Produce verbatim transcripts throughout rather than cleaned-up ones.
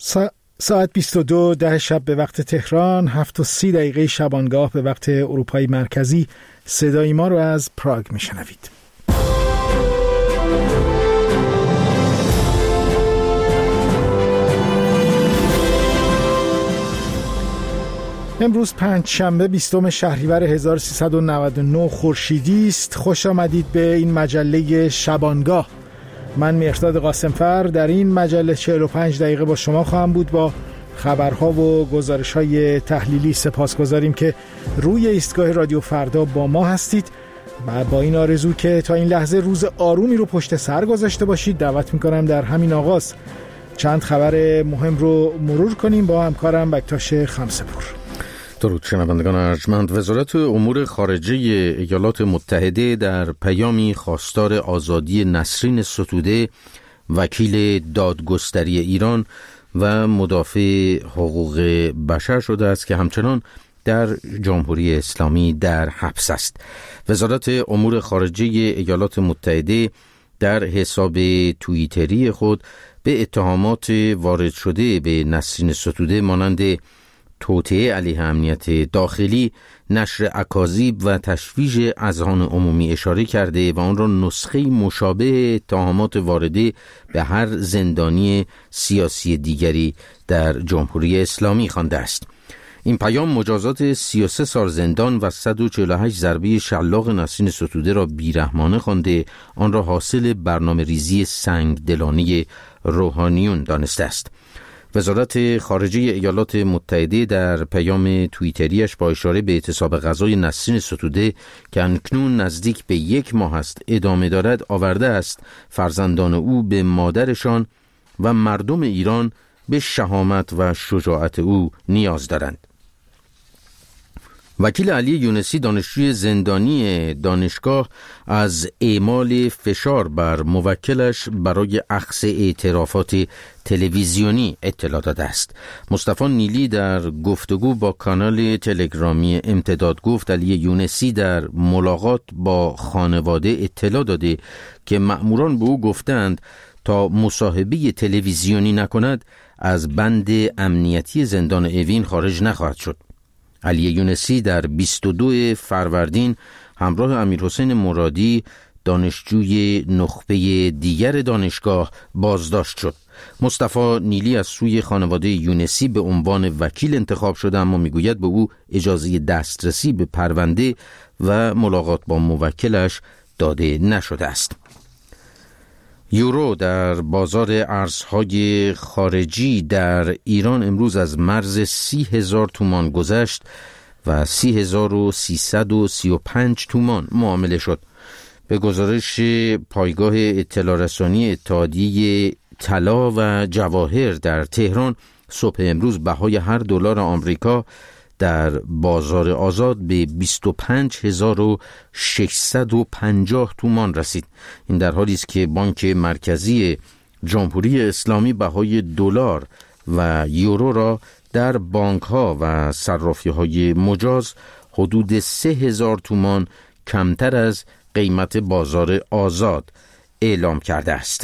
سا... ساعت بیست و دو ده شب به وقت تهران، هفت و سی دقیقه شبانگاه به وقت اروپای مرکزی. صدای ما رو از پراگ میشنوید. امروز پنج شنبه بیستم شهریور هزار و سیصد و نود و نه خورشیدی است. خوش آمدید به این مجله شبانگاه. من مهرداد قاسمفر در این مجله چهل و پنج دقیقه با شما خواهم بود با خبرها و گزارش‌های تحلیلی. سپاسگزاریم که روی ایستگاه رادیو فردا با ما هستید و با این آرزو که تا این لحظه روز آرومی رو پشت سر گذاشته باشید، دعوت می‌کنم در همین آغاز چند خبر مهم رو مرور کنیم با همکارم بکتاش خمسه‌پور. درود شنوندگان ارجمند. وزارت امور خارجه ایالات متحده در پیامی خواستار آزادی نسرین ستوده، وکیل دادگستری ایران و مدافع حقوق بشر شده است که همچنان در جمهوری اسلامی در حبس است. وزارت امور خارجه ایالات متحده در حساب توییتری خود به اتهامات وارد شده به نسرین ستوده مانند توطئه علیه امنیت داخلی، نشر اکاذیب و تشویش اذهان عمومی اشاره کرده و آن را نسخه مشابه اتهامات وارده به هر زندانی سیاسی دیگری در جمهوری اسلامی خوانده است. این پیام مجازات سی و سه سال زندان و صد و چهل و هشت ضربه شلاق نسرین ستوده را بیرحمانه خوانده، آن را حاصل برنامه ریزی سنگ دلانه روحانیون دانسته است. وزارت خارجه ایالات متحده در پیام توییتریش با اشاره به اعتصاب غذای نسرین ستوده که اکنون نزدیک به یک ماه است ادامه دارد آورده است فرزندان او به مادرشان و مردم ایران به شهامت و شجاعت او نیاز دارند. وکیل علی یونسی، دانشجوی زندانی دانشگاه، از اعمال فشار بر موکلش برای اخذ اعترافات تلویزیونی اطلاع داده است. مصطفی نیلی در گفتگو با کانال تلگرامی امتداد گفت علی یونسی در ملاقات با خانواده اطلاع داده که مأموران به او گفتند تا مصاحبه تلویزیونی نکند از بند امنیتی زندان اوین خارج نخواهد شد. علی یونسی در بیست و دو فروردین همراه امیرحسین مرادی، دانشجوی نخبه دیگر دانشگاه، بازداشت شد. مصطفی نیلی از سوی خانواده یونسی به عنوان وکیل انتخاب شده، اما میگوید به او اجازه دسترسی به پرونده و ملاقات با موکلش داده نشده است. یورو در بازار ارزهای خارجی در ایران امروز از مرز سی هزار تومان گذشت و سی هزار و سیصد و سی و پنج تومان معامله شد. به گزارش پایگاه اطلاع رسانی اتحادیه طلا و جواهر در تهران، صبح امروز بهای هر دلار آمریکا در بازار آزاد به بیست و پنج هزار و ششصد و پنجاه تومان رسید. این در حالی است که بانک مرکزی جمهوری اسلامی بهای دلار و یورو را در بانک‌ها و صرافی‌های مجاز حدود سه هزار تومان کمتر از قیمت بازار آزاد اعلام کرده است.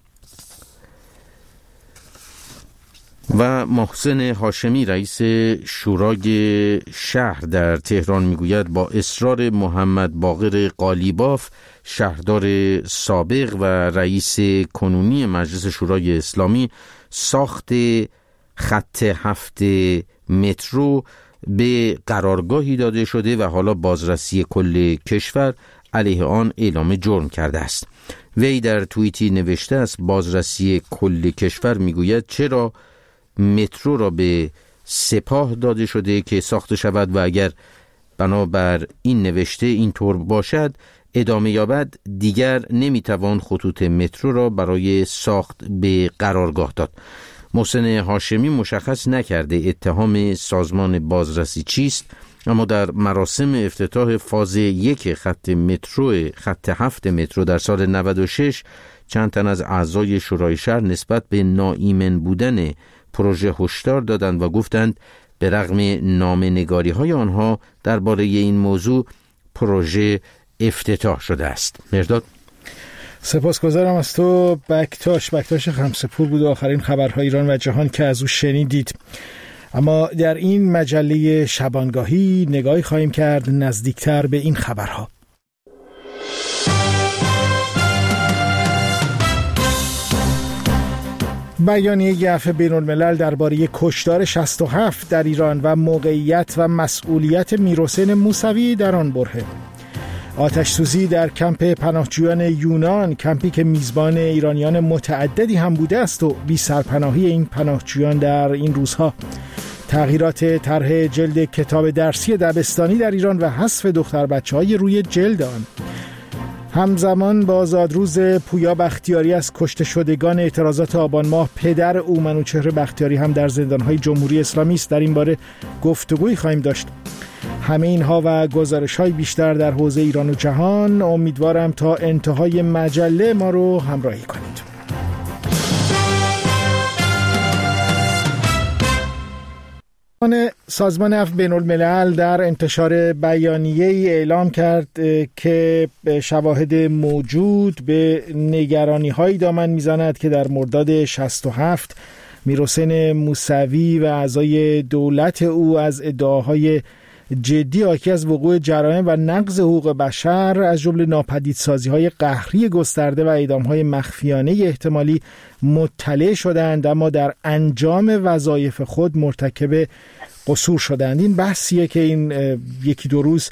و محسن هاشمی، رئیس شورای شهر در تهران، میگوید با اصرار محمد باقر قالیباف، شهردار سابق و رئیس کنونی مجلس شورای اسلامی، ساخت خط هفت مترو به قرارگاهی داده شده و حالا بازرسی کل کشور علیه آن اعلام جرم کرده است. وی در توییتی نوشته است بازرسی کل کشور میگوید چرا مترو را به سپاه داده شده که ساخته شود و اگر بنابر این نوشته اینطور باشد ادامه یابد دیگر نمیتوان خطوط مترو را برای ساخت به قرارگاه داد. محسن هاشمی مشخص نکرده اتهام سازمان بازرسی چیست، اما در مراسم افتتاح فاز یک خط مترو خط هفت مترو در سال نود و شش چند تن از اعضای شورای شهر نسبت به ناایمن بودن پروژه هشدار دادند و گفتند به رغم نامه‌نگاری های آنها درباره این موضوع پروژه افتتاح شده است. مرداد سپاسگزارم از تو. بکتاش بکتاش خمسه‌پور بود آخرین خبرهای ایران و جهان که از او شنیدید. اما در این مجله شبانگاهی نگاهی خواهیم کرد نزدیکتر به این خبرها. بیانیه عفو بین‌الملل درباره کشتار شصت و هفت در ایران و موقعیت و مسئولیت میرحسین موسوی در آن برهه. آتش سوزی در کمپ پناهجویان یونان، کمپی که میزبان ایرانیان متعددی هم بوده است و بی سرپناهی این پناهجویان در این روزها. تغییرات طرح جلد کتاب درسی دبستانی در ایران و حذف دختر بچه‌های روی جلد آن. همزمان با آزادروز پویا بختیاری از کشته شدگان اعتراضات آبان ماه، پدر او منوچهر بختیاری هم در زندان‌های جمهوری اسلامی است. در این باره گفتگویی خواهیم داشت. همه اینها و گزارش‌های بیشتر در حوزه ایران و جهان. امیدوارم تا انتهای مجله ما رو همراهی کنید. سازمان عفو بین‌الملل در انتشار بیانیه‌ای اعلام کرد که شواهد موجود به نگرانی‌هایی دامن می‌زند که در مرداد شصت و هفت میرحسین موسوی و اعضای دولت او از ادعاهای جدی حاکی از وقوع جرایم و نقض حقوق بشر از جمله ناپدیدسازی‌های قهری گسترده و اعدام‌های مخفیانه احتمالی مطلع شدند، اما در انجام وظایف خود مرتکب قصور شدند. این بحثیه که این یکی دو روز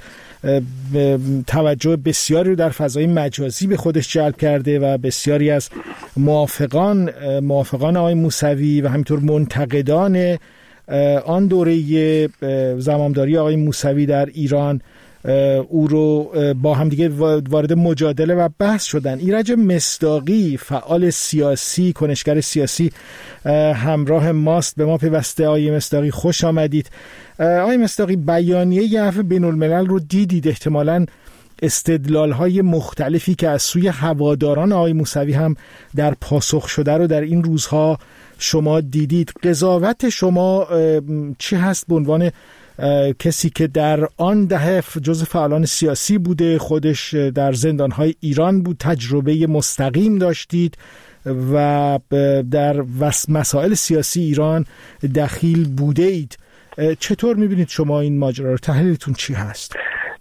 توجه بسیاری رو در فضای مجازی به خودش جلب کرده و بسیاری از موافقان موافقان آقای موسوی و همینطور منتقدان آن دوره زمامداری آقای موسوی در ایران او رو با هم دیگه وارد مجادله و بحث شدن. ایرج مصداقی، فعال سیاسی، کنشگر سیاسی، همراه ماست. به ما پیوسته. آقای مصداقی خوش آمدید. آقای مصداقی، بیانیه عفو بین‌الملل رو دیدید، احتمالاً استدلال‌های مختلفی که از سوی هواداران آقای موسوی هم در پاسخ شده رو در این روزها شما دیدید. قضاوت شما چی هست به عنوان کسی که در آن دهه جزو فعالان سیاسی بوده، خودش در زندان‌های ایران بود، تجربه مستقیم داشتید و در مسائل سیاسی ایران دخیل بوده اید؟ چطور می‌بینید شما این ماجرا رو؟ تحلیلتون چی هست؟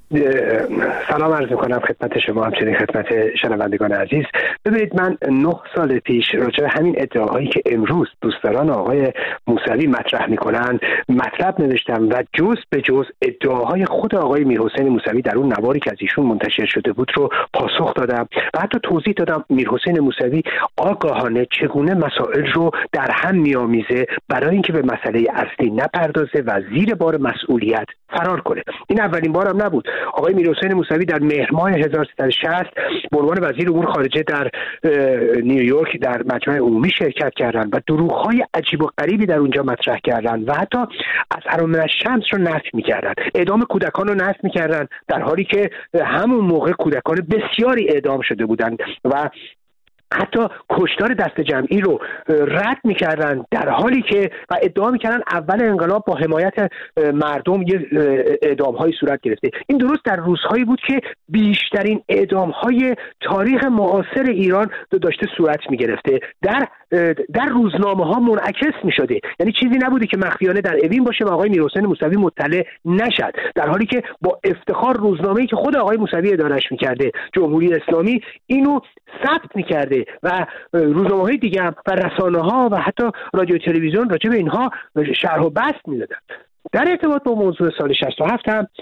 سلام عرض میکنم خدمت شما، همچنین خدمت شنوندگان عزیز. ببینید، من نه سال پیش راجع به همین ادعاهایی که امروز دوستداران آقای موسوی مطرح میکنن مطلب نوشتم و جز به جز ادعاهای خود آقای میرحسین موسوی در اون نواری که از ایشون منتشر شده بود رو پاسخ دادم و حتی توضیح دادم میرحسین موسوی آگاهانه چگونه مسائل رو در هم میآمیزه برای اینکه به مسئله اصلی نپردازه و زیر بار مسئولیت فرار کنه. این اولین بارم نبود. آقای میرحسین موسوی در مهر ماه هزار و سیصد و شصت به عنوان وزیر امور خارجه در نیویورک در مجمع عمومی شرکت کردند و دروغ‌های عجیب و غریبی در اونجا مطرح کردند و حتی از حرام الشمس رو نفی می‌کردند. اعدام کودکان رو نفی می‌کردند در حالی که همون موقع کودکان بسیاری اعدام شده بودند و حتی کشتار دست جمعی رو رد می‌کردن در حالی که و ادعا می‌کردن اول انقلاب با حمایت مردم یه اعدام‌های صورت گرفته. این درست در روزهایی بود که بیشترین اعدام‌های تاریخ معاصر ایران داشته صورت می‌گرفته، در در روزنامه‌ها منعکس می‌شده. یعنی چیزی نبوده که مخفیانه در اوین باشه و آقای میرحسین موسوی مطلع نشد، در حالی که با افتخار روزنامه‌ای که خود آقای موسوی اداره‌اش می‌کرده، جمهوری اسلامی، اینو ثبت می‌کرده و روزنامه‌های دیگه هم و رسانه‌ها و حتی رادیو تلویزیون راجع به اینها شرح و بسط می‌دادن. در ارتباط با موضوع سال شصت و هفت هم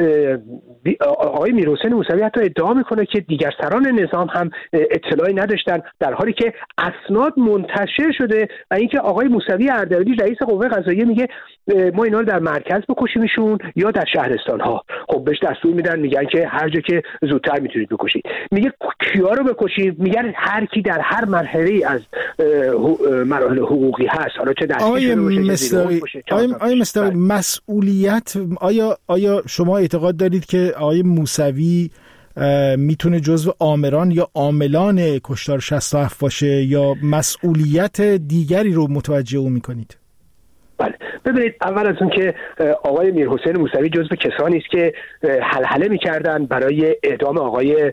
آقای میرحسین موسوی حتی ادعا میکنه که دیگر سران نظام هم اطلاعی نداشتن، در حالی که اسناد منتشر شده و اینکه آقای موسوی اردبیلی رئیس قوه قضاییه میگه ما اینا رو در مرکز بکشیمشون یا در شهرستان ها. خب بهش دستور میدن، میگن که هر جا که زودتر میتونید بکشید. میگه کیا رو بکشید؟ میگن هر کی در هر مرحله از مراحل حقوقی هست، حالا چه در آقای مصداقی آقای مصداقی مسئولیت، آیا آیا شما اعتقاد دارید که آقای موسوی میتونه جزو آمران یا عاملان کشتار شصت و هفت باشه یا مسئولیت دیگری رو متوجه او میکنید؟ بله، ببینید، اول از اون که آقای میرحسین موسوی جزو کسانی است که هلهله می‌کردن برای اعدام آقای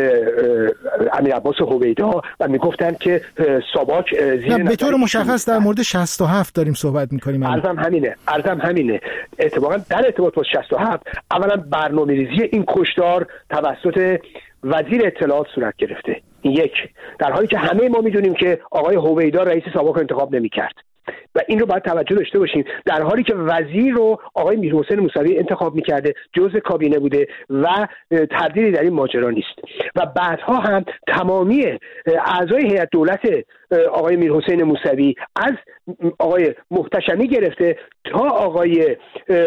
امیرعباس هویدا و میگفتن که ساواک زیر به طور مشخص در مورد شصت و هفت داریم صحبت می‌کنیم. عرضم همینه عرضم همینه اتفاقا در ارتباط با شصت و هفت اولا برنامه‌ریزی این کشتار توسط وزیر اطلاعات صورت گرفته. یک، در حالی که همه ما میدونیم که آقای هویدا رئیس ساواک رو انتخاب نمی‌کرد و این رو باید توجه داشته باشیم، در حالی که وزیر رو آقای میرحسین موسوی انتخاب می‌کرده، جزء کابینه بوده و تردیدی در این ماجرا نیست. و بعدها هم تمامی اعضای هیئت دولت آقای میرحسین موسوی از آقای محتشمی گرفته تا آقای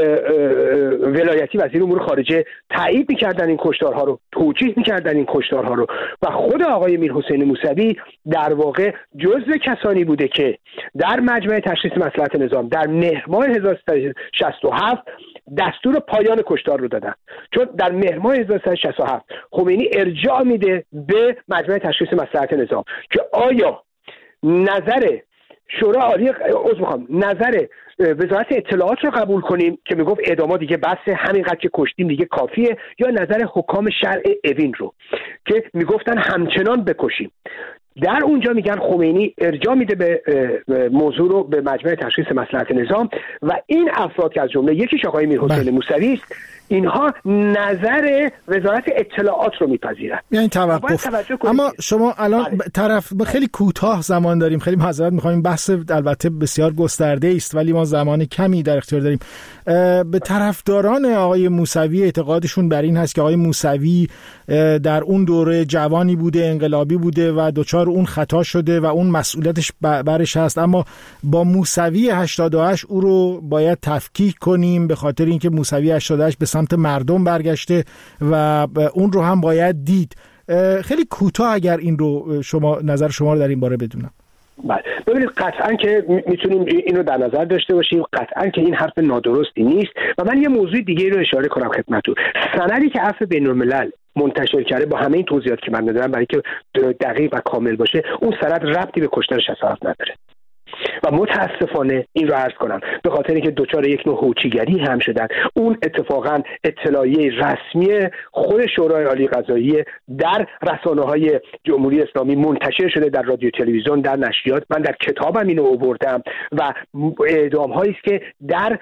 ولایتی وزیر امور خارجه تایید می‌کردن این کشتارها رو، توجیه می‌کردن این کشتارها رو و خود آقای میرحسین موسوی در واقع جزء کسانی بوده که در مجمع تشخیص مصلحت نظام در مهر ماه هزار و سیصد و شصت و هفت دستور پایان کشتار رو دادن، چون در مهر ماه هزار و سیصد و شصت و هفت خمینی ارجاع میده به مجمع تشخیص مصلحت نظام که آیا نظر شورای عالی عذر میخوام نظر وزارت اطلاعات رو قبول کنیم که میگفت اعدامات دیگه بس، همینقدر که کشتیم دیگه کافیه، یا نظر حکام شرع اوین رو که میگفتن همچنان بکشیم. در اونجا میگن خمینی ارجاع میده به موضوع رو به مجمع تشخیص مصلحت نظام و این افراد که از جمله یکیش آقای میرحسین موسوی است، اینها نظر وزارت اطلاعات رو میپذیرن. یعنی توقف. اما شما الان بله. طرف خیلی کوتاه زمان داریم، خیلی معذرت می‌خوام، بحث البته بسیار گسترده است ولی ما زمان کمی در اختیار داریم. به طرفداران آقای موسوی اعتقادشون بر این هست که آقای موسوی در اون دوره جوانی بوده، انقلابی بوده و دوچار اون خطا شده و اون مسئولیتش برش هست، اما با موسوی هشتاد و هشت او رو باید تفکیک کنیم به خاطر اینکه موسوی هشتاد و هشت به سمت مردم برگشته و اون رو هم باید دید. خیلی کوتاه اگر این رو شما نظر شما رو در این باره بدونم. بله، ببینید قطعاً که میتونیم اینو در نظر داشته باشیم، قطعاً که این حرف نادرستی نیست و من یه موضوع دیگه رو اشاره کنم خدمتتون. سندی که عفو بین‌الملل منتشر کرده با همه این توضیحات که من دادم برای که دقیق و کامل باشه، اون سند ربطی به کشتار شصت و هفت نداره و متاسفانه این رو عرض کنم به خاطر اینکه دوچار یک نوع هوچیگری هم شدن. اون اتفاقا اطلاعیه رسمی خود شورای عالی قضاییه در رسانه‌های جمهوری اسلامی منتشر شده، در رادیو تلویزیون، در نشریات. من در کتابم اینو آوردم و اعدام‌هایی است که در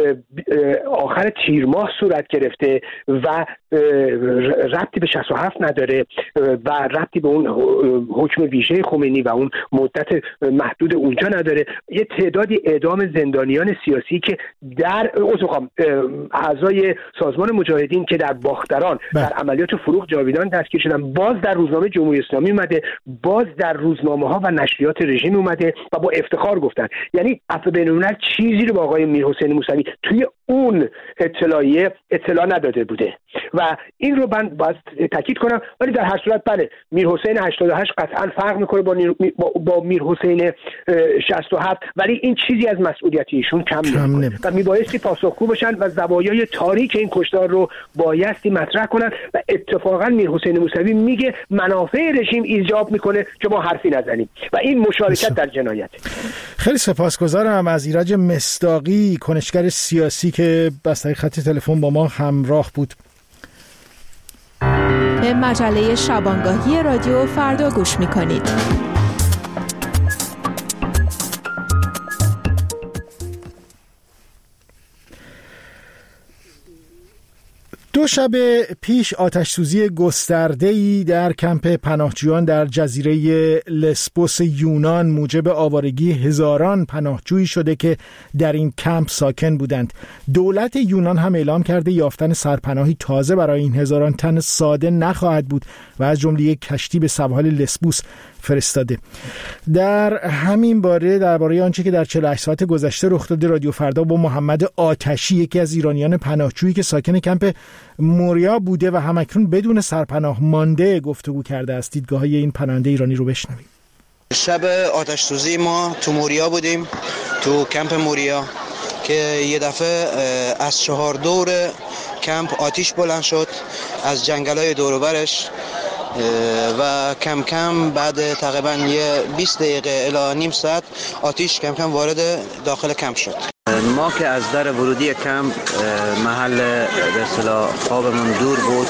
آخر تیر ماه صورت گرفته و ربطی به شصت و هفت نداره و ربطی به اون حکم ویژه خمینی و اون مدت محدود اونجا نداره. یه تعدادی اعدام زندانیان سیاسی که در اعضای سازمان مجاهدین که در باختران بله. در عملیات فروغ جاویدان دستگیر شدن، باز در روزنامه جمهوری اسلامی اومده، باز در روزنامه ها و نشریات رژیم اومده و با افتخار گفتن. یعنی عفو بین‌الملل چیزی رو با آقای میرحسین موسوی توی اون اطلاعیه اطلاع نداده بوده و این رو من باید تاکید کنم. ولی در هر صورت بله، میرحسین هشتاد و هشت قطعا فرق میکنه با با, با میرحسین شصت و هفت، ولی این چیزی از مسئولیت ایشون کم نمیکنه و میبایستی پاسخگو باشن و زوایای تاریک این کشتار رو بایستی مطرح کنن و اتفاقا میرحسین موسوی میگه منافع رژیم ایجاب میکنه که ما حرفی نزنیم و این مشارکت در جنایت. خیلی سپاسگزارم از ایرج مصداقی، کنشگر سیاسی که از طریق خط تلفن با ما همراه بود. به مجله شبانگاهی رادیو فردا گوش میکنید. دو شب پیش آتش‌سوزی گسترده‌ای در کمپ پناهجویان در جزیره لسبوس یونان موجب آوارگی هزاران پناهجویی شده که در این کمپ ساکن بودند. دولت یونان هم اعلام کرده یافتن سرپناهی تازه برای این هزاران تن ساده نخواهد بود و از جمله یک کشتی به سواحل لسبوس فرستاده. در همین باره درباره آنچه که در چهل و هشت ساعت گذشته رخ داده رادیو فردا با محمد آتشی، یکی از ایرانیان پناهجویی که ساکن کمپ موریا بوده و همکنون بدون سرپناه مانده، گفتگو کرده است. دیدگاه‌های این پناهنده ایرانی رو بشنوید. شب آتش سوزی ما تو موریا بودیم، تو کمپ موریا که یه دفعه از چهار دور کمپ آتش بلند شد از جنگل‌های دور و برش و کم کم بعد تقریبا یه بیست دقیقه الی نیم ساعت آتش کم کم وارد داخل کمپ شد. ما که از در ورودی کمپ محل به اصطلاح خوابمون دور بود،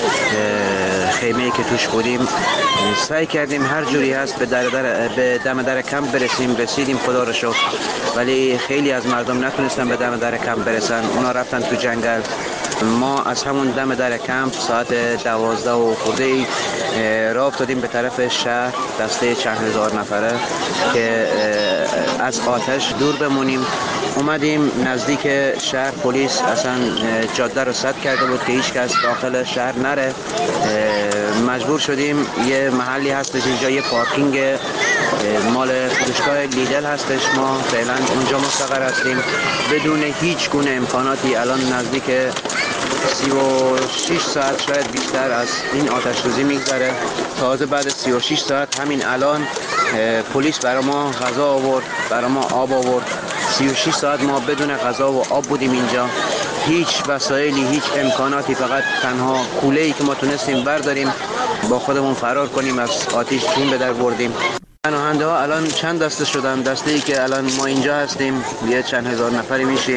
خیمه‌ای که توش بودیم، سعی کردیم هر جوری هست به در در به دم در کمپ برسیم. رسیدیم خدا رو شکر، ولی خیلی از مردم نتونستن به دم در کمپ برسن، اونا رفتن تو جنگل. ما از همون دم در کمپ ساعت دوازده و خورده ای راه افتادیم به طرف شهر، دسته چند هزار نفره که از آتش دور بمونیم. اومدیم نزدیک شهر، پلیس اصلا جاده رو سد کرده بود که هیچ کس داخل شهر نره. مجبور شدیم یه محلی هستش اینجا، یه پارکینگ مال فروشگاه لیدل هستش، ما فعلا اونجا مستقر هستیم بدون هیچ گونه امکاناتی. الان نزدیک سی و شش ساعت شاید بیشتر از این آتش سوزی میگذره. تازه بعد سی و شش ساعت همین الان پلیس برای ما غذا آورد، برای ما آب آورد. سی و شش ساعت ما بدون غذا و آب بودیم اینجا، هیچ وسایلی، هیچ امکاناتی، فقط تنها کوله‌ای که ما تونستیم برداریم با خودمون فرار کنیم از آتش جون به در بردیم. پناهنده ها الان چند دسته شدن. دسته ای که الان ما اینجا هستیم یه چند هزار نفری میشیم.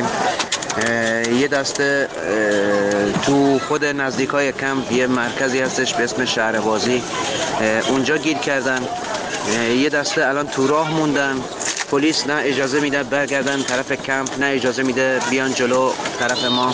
یه دسته تو خود نزدیکای کمپ یه مرکزی هستش به اسم شهربازی، اونجا گیر کردن. یه دسته الان تو راه موندن، پلیس نه اجازه میده برگردن طرف کمپ، نه اجازه میده بیان جلو طرف ما.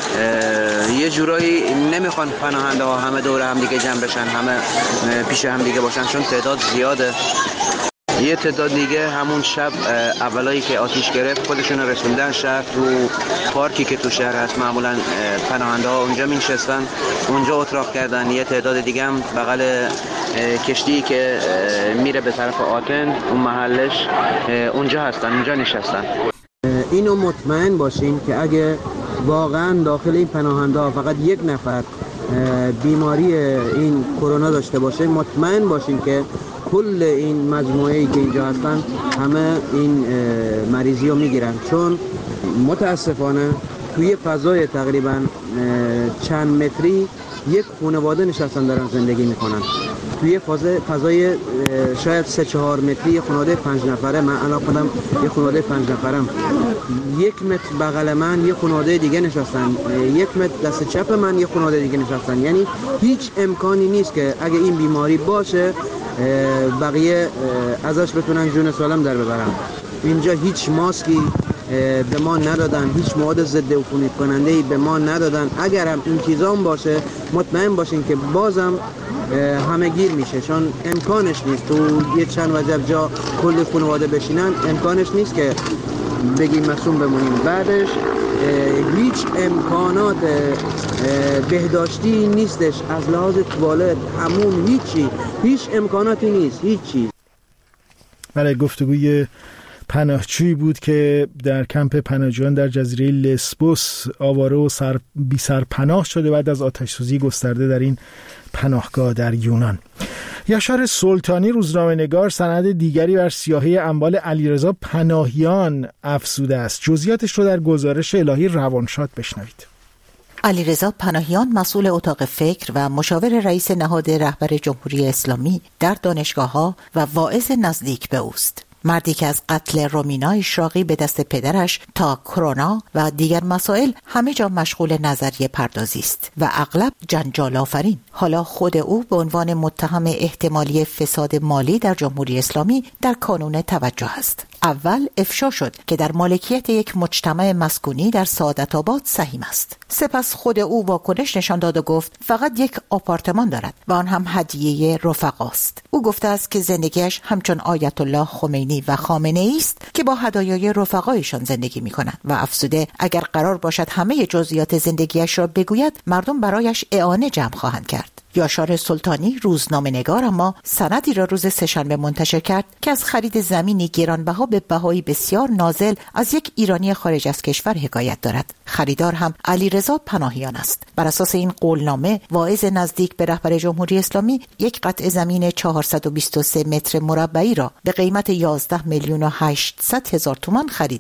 یه جورایی نمیخوان پناهنده ها همه دور هم دیگه جمع بشن، همه پیش هم دیگه باشن، چون تعداد زیاده. یه تعداد دیگه همون شب اولایی که آتیش گرفت خودشون رسوندن شهر، تو پارکی که تو شهر هست معمولا پناهنده ها اونجا میشستن، اونجا اتراق کردن. یه تعداد دیگه هم بغل کشتی که میره به طرف آتن، اون محلش، اونجا هستن، اونجا نشستن. اینو مطمئن باشین که اگه واقعا داخل این پناهنده ها فقط یک نفر بیماری این کرونا داشته باشه، مطمئن باشین که کل این مجموعه‌ای که اینجا هستن همه این مریضی رو میگیرن، چون متاسفانه توی فضای تقریبا چند متری یک خانواده نشستن دارن زندگی میکنن. توی فضای فضای شاید سه چهار متری خانواده پنج نفره، من الان خودم یه خانواده پنج نفرم، یک متر بغل من یه خانواده دیگه نشستن، یک متر دست چپ من یه خانواده دیگه نشستن. یعنی هیچ امکانی نیست که اگه این بیماری باشه بقیه ازش بتونن جون سالم در ببرن. اینجا هیچ ماسکی به ما ندادن، هیچ مواد ضد عفونی کننده‌ای به ما ندادن. اگر هم این چیزا هم باشه مطمئن باشین که بازم همه گیر میشه، چون امکانش نیست تو یه چند وجب جا کل خانواده بشینن، امکانش نیست که بگیم مصوم بمونیم. بعدش هیچ امکانات بهداشتی نیستش، از لحاظ توالت، حموم، هیچی، هیچ امکاناتی نیست، هیچ چیز. برای گفتگوی پناهجویی بود که در کمپ پناهجویان در جزیره لسبوس آواره و سر بی سرپناه شده بعد از آتش‌سوزی گسترده در این پناهگاه در یونان. یاشار سلطانی روزنامه‌نگار سند دیگری بر سیاهی اموال علیرضا پناهیان افزوده است. جزئیاتش رو در گزارش الهی روانشاد بشنوید. علیرضا پناهیان مسئول اتاق فکر و مشاور رئیس نهاد رهبر جمهوری اسلامی در دانشگاه‌ها و واعظ نزدیک به اوست. مردی که از قتل رومینا اشراقی به دست پدرش تا کرونا و دیگر مسائل همه جا مشغول نظریه پردازی است و اغلب جنجال آفرین. حالا خود او به عنوان متهم احتمالی فساد مالی در جمهوری اسلامی در کانون توجه است. اول افشا شد که در مالکیت یک مجتمع مسکونی در سعادت آباد سهیم است. سپس خود او واکنش نشان داد و گفت فقط یک آپارتمان دارد و آن هم هدیه رفقاست. او گفته است که زندگیش همچون آیت الله خمینی و خامنه ای است که با هدایای رفقایشان زندگی می‌کنند و افزوده اگر قرار باشد همه جزئیات زندگیش را بگوید مردم برایش اعانه جمع خواهند کرد. یاشار سلطانی روزنامه‌نگار اما سندی را روز سه‌شنبه منتشر کرد که از خرید زمینی گرانبها به بهایی بسیار نازل از یک ایرانی خارج از کشور حکایت دارد. خریدار هم علیرضا پناهیان است. بر اساس این قولنامه واعظ نزدیک به رهبر جمهوری اسلامی یک قطعه زمین چهارصد و بیست و سه متر مربعی را به قیمت یازده میلیون و هشتصد هزار تومان خریده.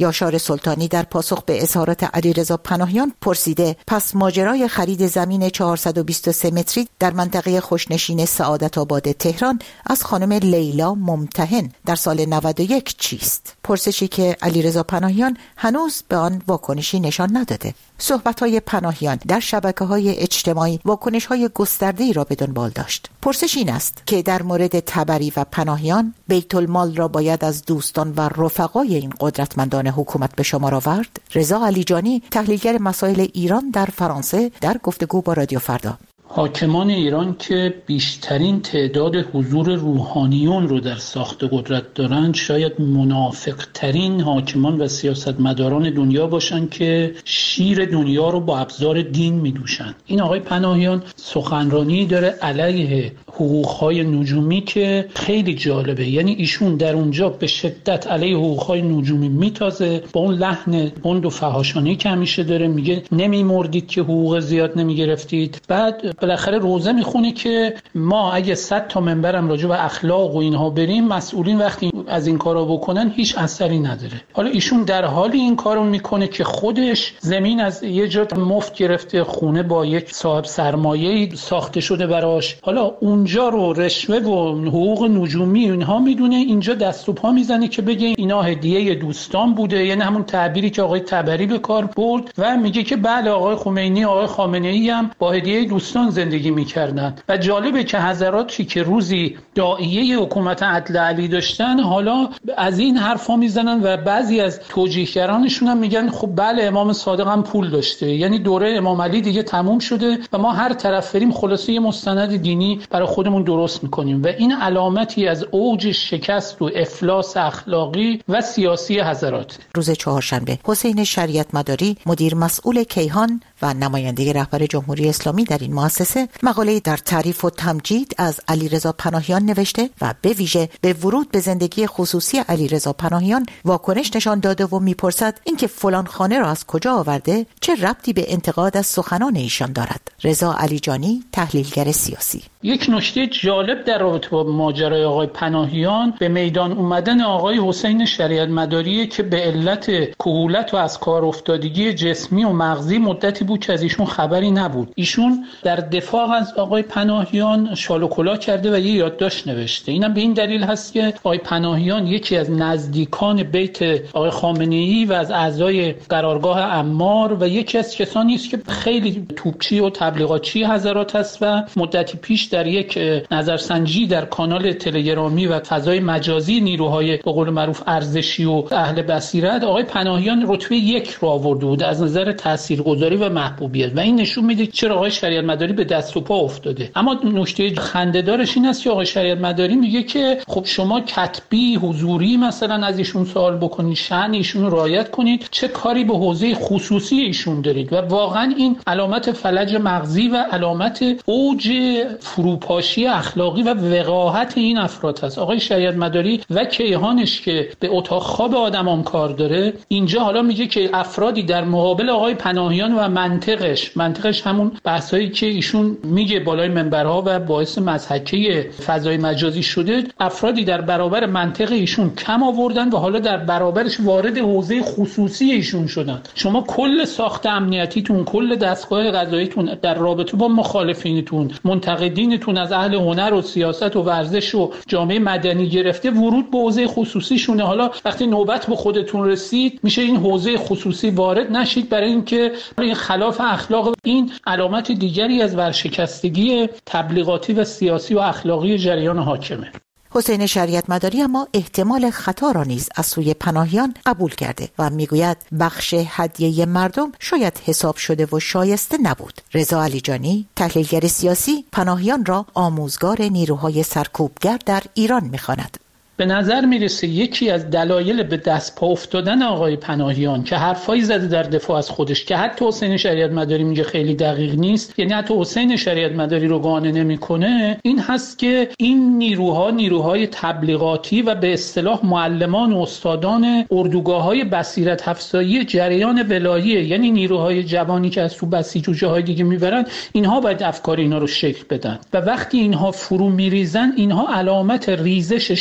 یاشار سلطانی در پاسخ به اظهارات علیرضا پناهیان پرسیده پس ماجرای خرید زمین چهارصد و بیست و سه متری در منطقه خوشنشین سعادت آباد تهران از خانم لیلا ممتحن در سال نود و یک چیست؟ پرسشی که علیرضا پناهیان هنوز به آن واکنشی نشان نداده. صحبت‌های پناهیان در شبکه‌های اجتماعی واکنش‌های گسترده‌ای را به دنبال داشت. پرسش این است که در مورد تبری و پناهیان بیت المال را باید از دوستان و رفقای این قدرتمندان حکومت به شمار آورد؟ رضا علیجانی، تحلیلگر مسائل ایران در فرانسه، در گفتگو با رادیو فردا: حاکمان ایران که بیشترین تعداد حضور روحانیون رو در ساخت قدرت دارند شاید منافق‌ترین حاکمان و سیاستمداران دنیا باشند که شیر دنیا رو با ابزار دین می‌دوشند. این آقای پناهیان سخنرانی داره علیه حقوق‌های نجومی که خیلی جالبه. یعنی ایشون در اونجا به شدت علیه حقوق‌های نجومی میتازه، با اون لحن بند و فحاشانه‌ای که همیشه داره، میگه نمی‌مردید که حقوق زیاد نمی‌گرفتید. بعد بالاخره روزه میخونه که ما اگه صد تا منبرم راجع به اخلاق و اینها بریم، مسئولین وقتی از این کارا بکنن هیچ اثری نداره. حالا ایشون در حالی این کارو میکنه که خودش زمین از یه جا مفت گرفته، خونه با یک صاحب سرمایه‌ای ساخته شده براش، حالا اونجا رو رشوه و حقوق نجومی اینها میدونه، اینجا دست و پا میزنه که بگه اینا هدیه دوستان بوده، یعنی همون تعبیری که آقای تبری به کار برد و میگه که بله آقای خمینی، آقای خامنه‌ای هم با هدیه دوستان زندگی میکردن. و جالبه که حضراتی که روزی داعیه حکومت عدل علی داشتن حالا از این حرفا میزنن و بعضی از توجیهگرانشون هم میگن خب بله امام صادق هم پول داشته، یعنی دوره امام علی دیگه تموم شده و ما هر طرف بریم خلاصه یه مستند دینی برای خودمون درست میکنیم و این علامتی از اوج شکست و افلاس اخلاقی و سیاسی حضرات. روز چهارشنبه حسین شریعت مداری، مدیر مسئول کیهان و نماینده رهبر جمهوری اسلامی در این مؤسسه، مقاله‌ای در تعریف و تمجید از علیرضا پناهیان نوشته و به ویژه به ورود به زندگی خصوصی علیرضا پناهیان واکنش نشان داده و میپرسد اینکه فلان خانه را از کجا آورده چه ربطی به انتقاد از سخنان ایشان دارد. رضا علیجانی، تحلیلگر سیاسی: یک نکته جالب در رابطه با ماجرای آقای پناهیان به میدان اومدن آقای حسین شریعت مداری که به علت کهولت و از کار افتادگی جسمی و مغزی مدتی بود که از ایشون خبری نبود. ایشون در دفاع از آقای پناهیان شال و کلاه کرده و یه یادداشت نوشته. اینم به این دلیل هست که آقای پناهیان یکی از نزدیکان بیت آقای خامنه‌ای و از اعضای قرارگاه عمار و یکی از کسانی است که خیلی توپچی و تبلیغاتچی حضرات است و مدتی پیش در یک نظرسنجی در کانال تلگرامی و فضای مجازی نیروهای به قول معروف ارزشی و اهل بصیرت آقای پناهیان رتبه یک رو آورده بود از نظر تاثیرگذاری و محبوبیت و این نشون میده چرا آقای شریعت مداری به دست و پا افتاده. اما نکته خنده‌دارش این است که آقای شریعت مداری میگه که خب شما کتبی حضوری مثلا از ایشون سوال بکنید، شأن ایشون رو رعایت کنید، چه کاری به حوزه خصوصی ایشون دارید؟ و واقعا این علامت فلج مغزی و علامت اوج فروپاشی اخلاقی و وقاحت این افراد هست. آقای شریعت مداری و کیهانش که به اتاق خواب آدمان کار داره، اینجا حالا میگه که افرادی در مقابل آقای پناهیان و منطقش منطقش همون بحثایی که ایشون میگه بالای منبرها و باعث مضحکه فضای مجازی شده، افرادی در برابر منطق ایشون کم آوردن و حالا در برابرش وارد حوزه خصوصی ایشون شدن. شما کل ساخت امنیتیتون، کل دستگاه قضاییتون در رابطه با مخالفینتون، منتقدینتون از اهل هنر و سیاست و ورزش و جامعه مدنی گرفته ورود به حوزه خصوصی شونه. حالا وقتی نوبت به خودتون رسید میشه این حوزه خصوصی وارد نشید برای اینکه این خلاف اخلاق، این علامت دیگری از ورشکستگی تبلیغاتی و سیاسی و اخلاقی جریان حاکمه. حسین شریعت مداری اما احتمال خطا را نیز از سوی پناهیان قبول کرده و میگوید بخش هدیه مردم شاید حساب شده و شایسته نبود. رضا علیجانی، تحلیلگر سیاسی، پناهیان را آموزگار نیروهای سرکوبگر در ایران می‌خواند. به نظر میرسه یکی از دلایل به دست پا افتادن آقای پناهیان که حرفایی زده در دفاع از خودش که حتی حسین شریعت مداری میگه خیلی دقیق نیست، یعنی حتی حسین شریعت مداری رو قانع نمیکنه، این هست که این نیروها نیروهای تبلیغاتی و به اصطلاح معلمان و استادان اردوگاه‌های بصیرت افزایی جریان ولاییه، یعنی نیروهای جوانی که از تو بسیج و جاهای دیگه میبرن، اینها باید افکار اینا رو شکل بدن و وقتی اینها فرو میریزن، اینها علامت ریزش شدیدی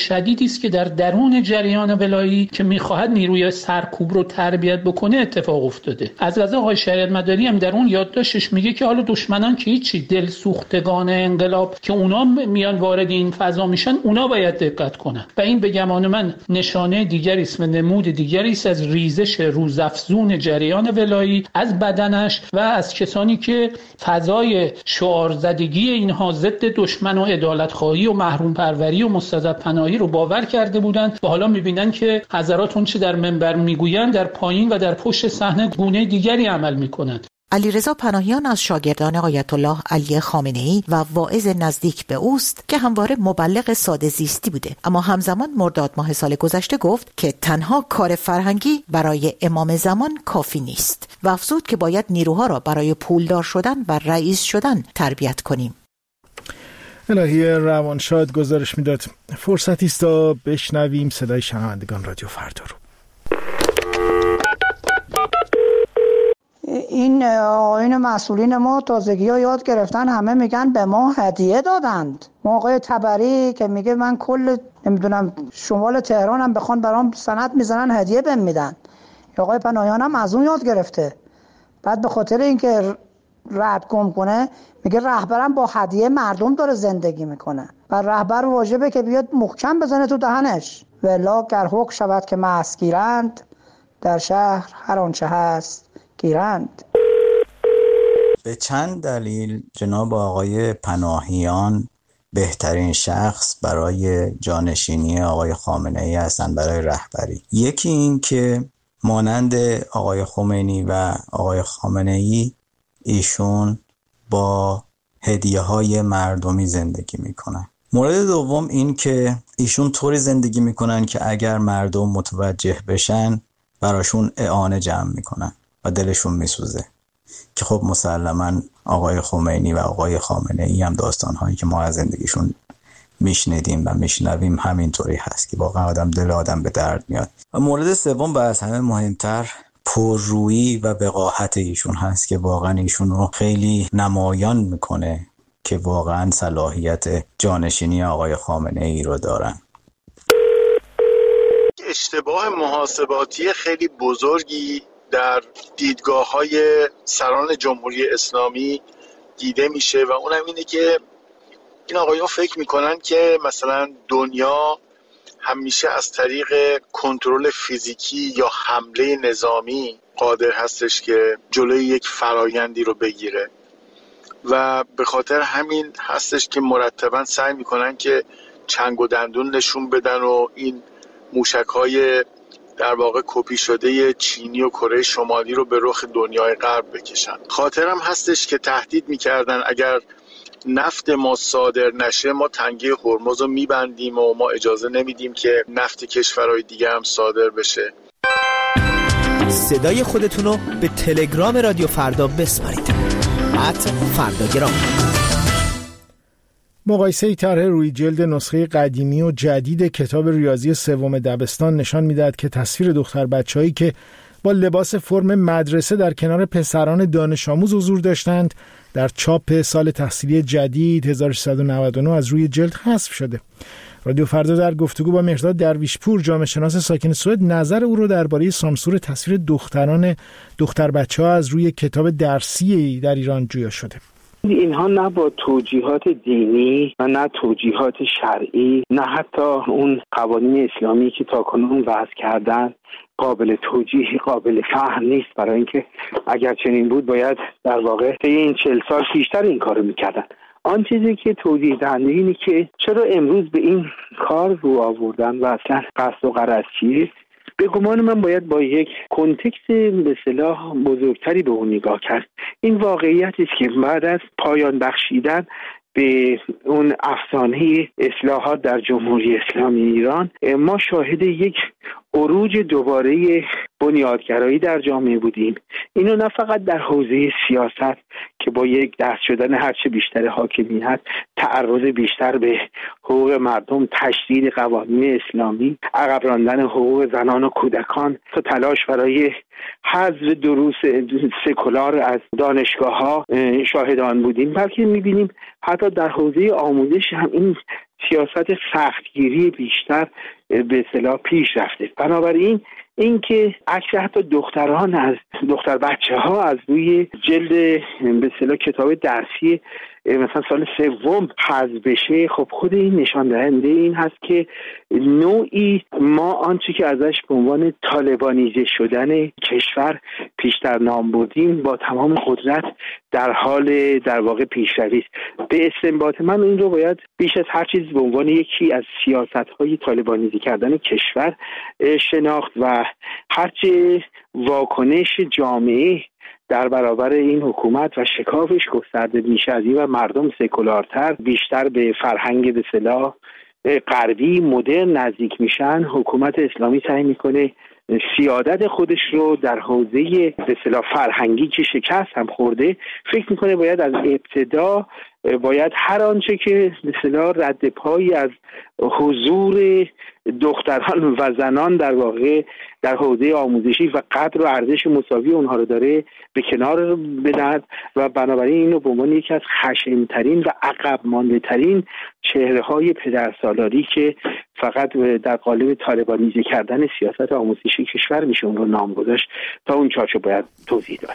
است که در درون جریان ولایی که میخواهد نیروی سرکوب رو تربیت بکنه اتفاق افتاده. از قضا آقای شریعت مداری هم در اون یادداشتش میگه که حالا دشمنان که هیچی، دلسوختگان انقلاب که اونا میان وارد این فضا میشن، اونا باید دقت کنن. و این به گمان من نشانه دیگری است و نمود دیگری است از ریزش روزافزون جریان ولایی از بدنش و از کسانی که فضای شعارزدگی اینها ضد دشمن و عدالت‌خواهی و محروم پروری و مستضعف پناهی رو باور کرده بودند و حالا می‌بینن که حضرات اون چه در منبر میگویند در پایین و در پشت صحنه گونه دیگری عمل می‌کنند. علیرضا پناهیان از شاگردان آیت الله علی خامنه‌ای و واعظ نزدیک به اوست که همواره مبلغ ساده زیستی بوده، اما همزمان مرداد ماه سال گذشته گفت که تنها کار فرهنگی برای امام زمان کافی نیست و افزود که باید نیروها را برای پولدار شدن و رئیس شدن تربیت کنیم. الهی روانشاد گزارش میداد. فرصتی است تا بشنویم صدای شنوندگان رادیو فردا رو. این آقایون مسئولین ما تازگی ها یاد گرفتن، همه میگن به ما هدیه دادند. موقع تبری که میگه من کل نمیدونم شمال تهران هم بخوان برام سند میزنن هدیه بهم میدن. آقای پناهیان هم از اون یاد گرفته. بعد به خاطر اینکه رد گم کنه میگه رهبرم با هدیه مردم داره زندگی میکنه و رهبر واجبه که بیاد محکم بزنه تو دهنش. ولا گر حکم شود که مست گیرند، در شهر هر آنچه هست گیرند. به چند دلیل جناب آقای پناهیان بهترین شخص برای جانشینی آقای خامنه‌ای هستند برای رهبری. یکی این که مانند آقای خمینی و آقای خامنه‌ای ایشون با هدیه‌های مردمی زندگی میکنن. مورد دوم این که ایشون طوری زندگی میکنن که اگر مردم متوجه بشن براشون اعانه جمع میکنن و دلشون میسوزه، که خب مسلماً آقای خمینی و آقای خامنه‌ای هم داستان‌هایی که ما از زندگیشون میشنیدیم و میشنویم همینطوری هست که واقعا آدم دل آدم به درد میاد. و مورد سوم و از همه مهمتر پررویی و وقاحت ایشون هست که واقعا ایشون رو خیلی نمایان میکنه که واقعا صلاحیت جانشینی آقای خامنه‌ای رو دارن. اشتباه محاسباتی خیلی بزرگی در دیدگاه‌های سران جمهوری اسلامی دیده میشه و اونم اینه که این آقایون فکر میکنن که مثلا دنیا همیشه از طریق کنترل فیزیکی یا حمله نظامی قادر هستش که جلوی یک فرایندی رو بگیره و به خاطر همین هستش که مرتباً سعی میکنن که چنگ و دندون نشون بدن و این موشک‌های در واقع کپی شده چینی و کره شمالی رو به رخ دنیای غرب بکشن. خاطرم هستش که تهدید میکردن اگر نفت ما صادر نشه ما تنگه هرمز رو میبندیم و ما اجازه نمیدیم که نفت کشورهای دیگه هم صادر بشه. صدای خودتون رو به تلگرام رادیو فردا بسپارید. ات فرداگرام. مقایسه طرح روی جلد نسخه قدیمی و جدید کتاب ریاضی سوم دبستان نشان می‌دهد که تصویر دختر بچه‌هایی که با لباس فرم مدرسه در کنار پسران دانش آموز حضور داشتند در چاپ سال تحصیلی جدید هزار و سیصد و نود و نه از روی جلد حذف شده. رادیو فردا در گفتگو با مهرداد درویشپور جامعه شناس ساکن سوئد نظر او را درباره سانسور تصویر دختران دختر بچه‌ها از روی کتاب درسی در ایران جویا شده. اینها نه با توجیهات دینی و نه توجیهات شرعی، نه حتی اون قوانین اسلامی که تاکنون وضع کردن قابل توجیه، قابل فهم نیست. برای اینکه اگر چنین بود باید در واقع طی این چهل سال پیشتر این کارو میکردن. آن چیزی که توضیح دهنده اینه که چرا امروز به این کار رو آوردن و اصلا قصد و غرض چیه. به گمان من باید با یک کنتکست به اصطلاح بزرگتری به اون نگاه کرد. این واقعیتی است که بعد از پایان بخشیدن به اون افسانه اصلاحات در جمهوری اسلامی ایران ما شاهد یک عروج دوباره بنیادگرایی در جامعه بودیم. اینو نه فقط در حوزه سیاست که با یک دست شدن هرچه بیشتر حاکمیت، تعرض بیشتر به حقوق مردم، تشدید قوانین اسلامی، عقب راندن حقوق زنان و کودکان تا تلاش برای حذف دروس سکولار از دانشگاه‌ها شاهدان بودیم، بلکه می‌بینیم حتی در حوزه آموزش هم این سیاست سختگیری بیشتر به اصطلاح پیش رفته. بنابراین اینکه عکس حتی دختران از دختر بچه ها از روی جلد به اصطلاح کتاب درسی مثلا سال سوم حذف بشه، خب خود این نشان دهنده این هست که نوعی ما آنچه که ازش به عنوان طالبانیزه شدن کشور پیشتر نام بردیم با تمام قدرت در حال در واقع پیشروی است. به استنباط من این رو باید بیش از هر چیز به عنوان یکی از سیاست‌های طالبانیزه کردن کشور شناخت و هرچه واکنش جامعه در برابر این حکومت و شکافش گسترده میشه از این و مردم سکولارتر بیشتر به فرهنگ به اصطلاح غربی مدرن نزدیک میشن، حکومت اسلامی سعی میکنه سیادت خودش رو در حوزه به اصطلاح فرهنگی که شکست هم خورده فکر میکنه باید از ابتدا باید هر آنچه که به اصطلاح رد پایی از حضور دختران و زنان در واقع در حوزه آموزشی و قدر و ارزش مساوی اونها رو داره به کنار بدهد و بنابراین اینو به عنوان یکی از خشن‌ترین و عقب مانده‌ترین چهره‌های پدرسالاری که فقط در قالب طالبانیزه کردن سیاست آموزشی کشور میشه اون رو نام گذاشت تا اون چارچوب باید توضیح داد.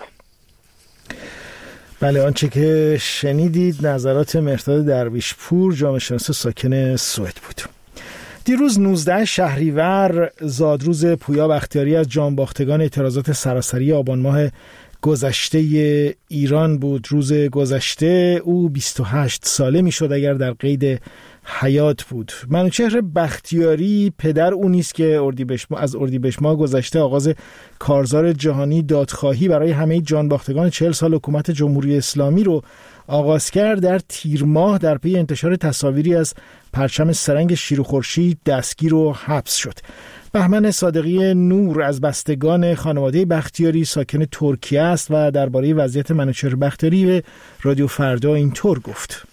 بله، آنچه که شنیدید نظرات مهرداد درویشپور، جامعه شناس ساکن سوئد بود. دیروز نوزده شهریور زادروز پویا بختیاری از جانباختگان اعتراضات سراسری آبان ماه گذشته ایران بود. روز گذشته او بیست و هشت ساله می شد اگر در قید حیات بود. منوچهر بختیاری پدر او نیست که اردیبهشت از اردیبهشت ماه گذشته آغاز کارزار جهانی دادخواهی برای همه جانباختگان چهل سال حکومت جمهوری اسلامی رو آغاز کرد. در تیر ماه در پی انتشار تصاویری از پرچم سرنگ شیر و خورشید دستگیر و حبس شد. بهمن صادقی نور از بستگان خانواده بختیاری ساکن ترکیه است و درباره وضعیت منوچهر بختیاری به رادیو فردا اینطور گفت: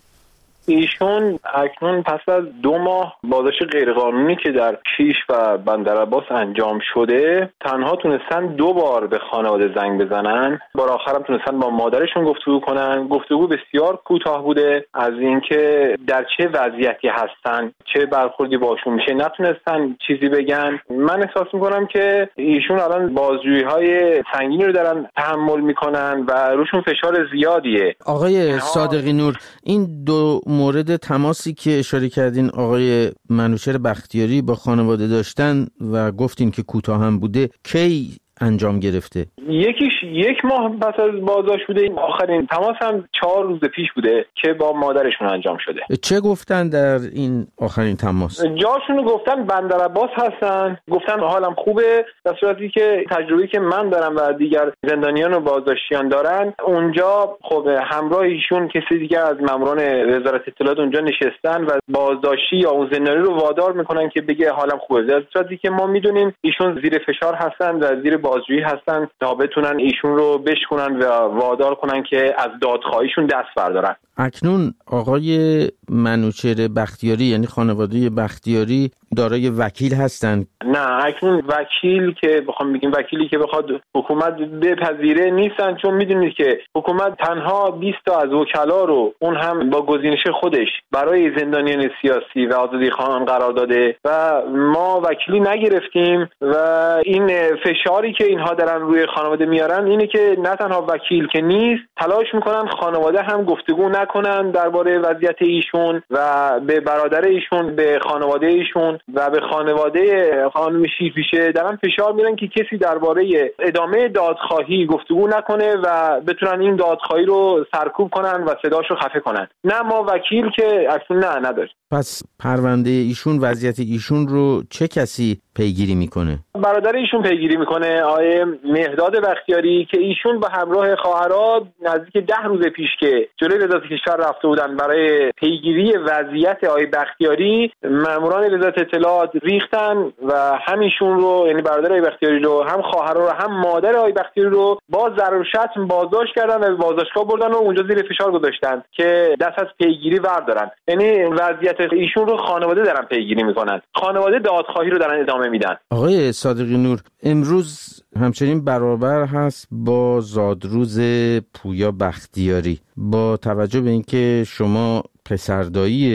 ایشون اکنون پس از دو ماه بازداشت غیرقانونی که در کیش و بندرعباس انجام شده تنها تونستن دو بار به خانواده زنگ بزنن. بار آخرم تونستن با مادرشون گفتگو کنن. گفتگو بسیار کوتاه بوده از اینکه در چه وضعیتی هستن، چه برخوردی باشون میشه نتونستن چیزی بگن. من احساس میکنم که ایشون الان بازجویی‌های سنگینی رو دارن تحمل میکنن و روشون فشار زیادیه. آقای صادقی نور، این دو مورد تماسی که اشاره کردین آقای منوچهر بختیاری با خانواده داشتن و گفتین که کوتاه هم بوده، کی انجام گرفته؟ یکیش یک ماه پس از بازداشت بوده. این آخرین تماس هم چهار روز پیش بوده که با مادرشون انجام شده. چه گفتن در این آخرین تماس؟ جاشونو گفتن بندرعباس هستن، گفتن حالم خوبه، در صورتی که تجربه‌ای که من دارم و دیگر زندانیان و بازداشتیان دارن اونجا خب همراه ایشون کسی دیگر از ماموران وزارت اطلاعات اونجا نشستن و بازداشتی یا اون زندانی رو وادار میکنن که بگه حالم خوبه، در صورتی که ما میدونیم ایشون زیر فشار هستن و زیر بازجویی هستن تا بتونن ایشون رو بشکنن و وادار کنن که از دادخواهیشون دست بردارن. اکنون آقای منوچهر بختیاری یعنی خانواده بختیاری دارای وکیل هستند؟ نه، اکنون وکیل که بخوام بگیم وکیلی که بخواد حکومت بپذیره نیستن، چون میدونید که حکومت تنها بیست تا از وکلا رو اون هم با گزینش خودش برای زندانیان سیاسی و آزادی خواهان قرار داده و ما وکیلی نگرفتیم و این فشاری که اینها دارن روی خانواده میارن اینه که نه تنها وکیل که نیست، تلاش میکنن خانواده هم گفتگو نکنن درباره وضعیت ایشون و به برادر ایشون، به خانواده ایشون و به خانواده خانم شیرپیشه دارن فشار میارن که کسی درباره ادامه دادخواهی گفتگو نکنه و بتونن این دادخواهی رو سرکوب کنن و صداش رو خفه کنن. نه، ما وکیل که اصلا نه نداره. پس پرونده ایشون، وضعیت ایشون رو چه کسی پیگیری میکنه؟ برادر ایشون پیگیری میکنه، آقای مهرداد بختیاری، که ایشون به همراه خواهرات نزدیک ده روز پیش که جلوی وزارت کشور رفته بودن برای پیگیری وضعیت آقای بختیاری، ماموران وزارت اطلاعات ریختن و همیشون رو، یعنی برادر آقای بختیاری رو، هم خواهرها رو، هم مادر آقای بختیاری رو با ضرر و شتم بازداشت کردن و به بازداشتگاه بردن و اونجا زیر فشار گذاشتن که دست از پیگیری بردارن. یعنی وضعیت ایشون رو خانواده دارن پیگیری میکنن، خانواده دادخواهی رو دارن ادامه میدن. آقای صادقی نور، امروز همچنین برابر هست با زادروز پویا بختیاری. با توجه به اینکه شما پسردایی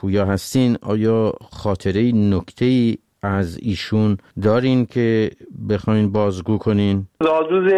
پویا هستین، آیا خاطره نکته‌ای از ایشون دارین که بخواین بازگو کنین؟ زادروز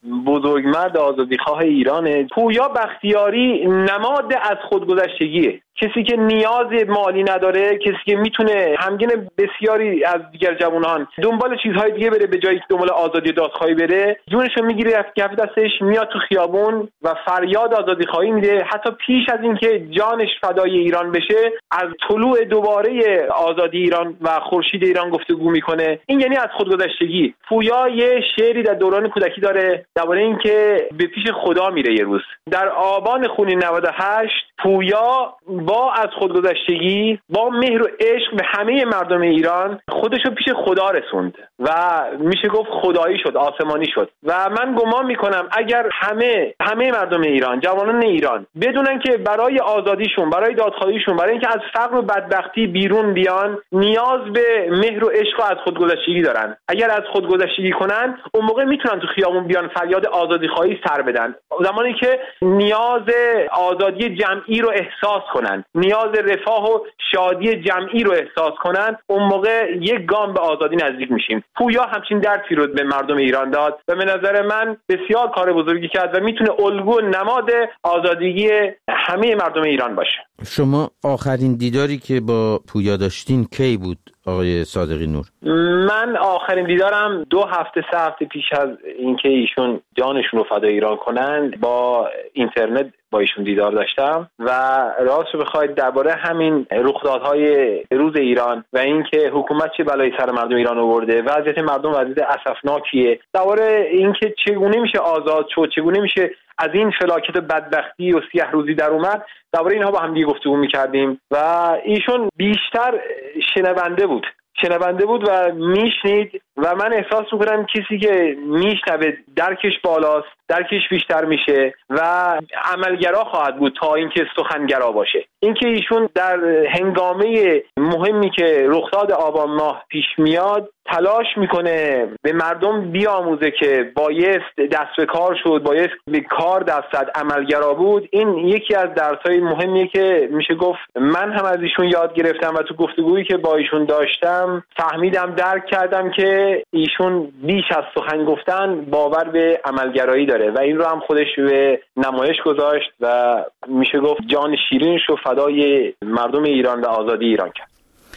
بزرگمرد آزادیخواه ایرانه. پویا بختیاری نماد از خودگذشتگیه، کسی که نیاز مالی نداره، کسی که میتونه همگین بسیاری از دیگر جوانان دنبال چیزهای دیگه بره به جایی که دنبال آزادی دادخواهی بره، جونشو میگیره کف دستش، میاد تو خیابون و فریاد آزادی خواهی میده. حتی پیش از اینکه جانش فدای ایران بشه از طلوع دوباره آزادی ایران و خورشید ایران گفتگو میکنه. این یعنی از خودگذشتگی. پویا یه شعری در دوران کودکی داره درباره اینکه به پیش خدا میره. یه روز در آبان خونین نود و هشت پویا با از خودگذشتگی، با مهر و عشق به همه مردم ایران خودشو پیش خدا رسوند و میشه گفت خدایی شد، آسمانی شد. و من گمان میکنم اگر همه همه مردم ایران، جوانان ایران بدونن که برای آزادیشون، برای دادخواهیشون، برای اینکه از فقر و بدبختی بیرون بیان نیاز به مهر و عشق و از خودگذشتگی دارن، اگر از خودگذشتگی کنن اون موقع میتونن تو خیابون بیان فریاد آزادی خواهی سر بدن. زمانی که نیاز آزادی جمعی رو احساس کنن، نیاز رفاه و شادی جمعی رو احساس کنن، اون موقع یک گام به آزادی نزدیک میشیم. پویا همچین درسی رو به مردم ایران داد و به نظر من بسیار کار بزرگی کرد و میتونه الگو و نماد آزادگی همه مردم ایران باشه. شما آخرین دیداری که با پویا داشتین کی بود آقای صادقی نور؟ من آخرین دیدارم دو هفته سه هفته پیش از اینکه ایشون جانشون رو فدای ایران کنن با اینترنت با ایشون دیدار داشتم و راستش رو بخواید درباره همین رخدادهای روز ایران و اینکه حکومت چه بلایی سر مردم ایران آورده، وضعیت مردم وضعیت اسفناکیه، درباره اینکه چگونه میشه آزاد شد، چگونه میشه از این فلاکت بدبختی و سیاه روزی در اومد، درباره اینها با هم دیگه گفتگو می‌کردیم و ایشون بیشتر شنونده بود شنونده بود و میشنید و من احساس میکنم کسی که میشنوه درکش بالاست، درکش بیشتر میشه و عملگرا خواهد بود تا اینکه سخنگرا باشه. اینکه ایشون در هنگامه مهمی که رخداد آبان ماه پیش میاد تلاش میکنه به مردم بیاموزه که بایست دست به کار شد، بایست به کار دست زد، عملگرا بود. این یکی از درسای مهمیه که میشه گفت من هم از ایشون یاد گرفتم و تو گفتگویی که با ایشون داشتم فهمیدم، درک کردم که ایشون بیش از سخن گفتن باور به عملگرایی داره و این رو هم خودش به نمایش گذاشت و میشه گفت جان شیرینش رو فدای مردم ایران و آزادی ایران کرد.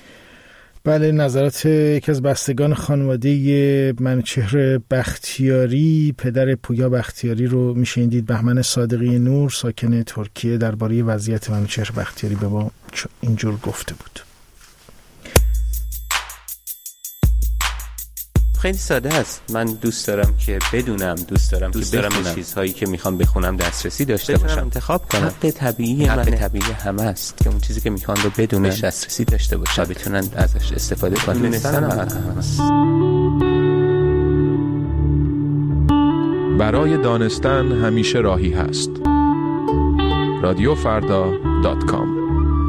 بله، نظرات یکی از بستگان خانواده منوچهر بختیاری، پدر پویا بختیاری رو میشنیدید. بهمن صادقی نور ساکن ترکیه درباره وضعیت منوچهر بختیاری به ما اینجور گفته بود. خیلی ساده است. من دوست دارم که بدونم، دوست دارم دوست که دارم به چیزهایی که میخوام بخونم دسترسی داشته باشم، انتخاب کنم. حق طبیعی حق من طبیعی همه است که اون چیزی که میخوان رو بدونن، دسترسی داشته باشن، بتونن ازش استفاده کنن. دونستن هم هست. برای دانستن همیشه راهی هست. رادیو فردا دات کام.